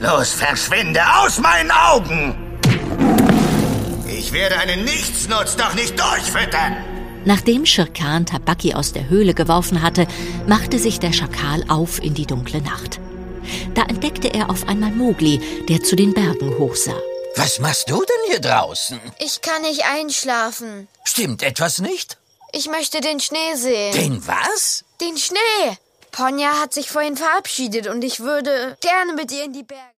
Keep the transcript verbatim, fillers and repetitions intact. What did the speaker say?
Los, verschwinde aus meinen Augen! Ich werde einen Nichtsnutz doch nicht durchfüttern! Nachdem Shere Khan Tabaqui aus der Höhle geworfen hatte, machte sich der Schakal auf in die dunkle Nacht. Da entdeckte er auf einmal Mowgli, der zu den Bergen hochsah. Was machst du denn hier draußen? Ich kann nicht einschlafen. Stimmt etwas nicht? Ich möchte den Schnee sehen. Den was? Den Schnee! Ponja hat sich vorhin verabschiedet und ich würde gerne mit ihr in die Berge.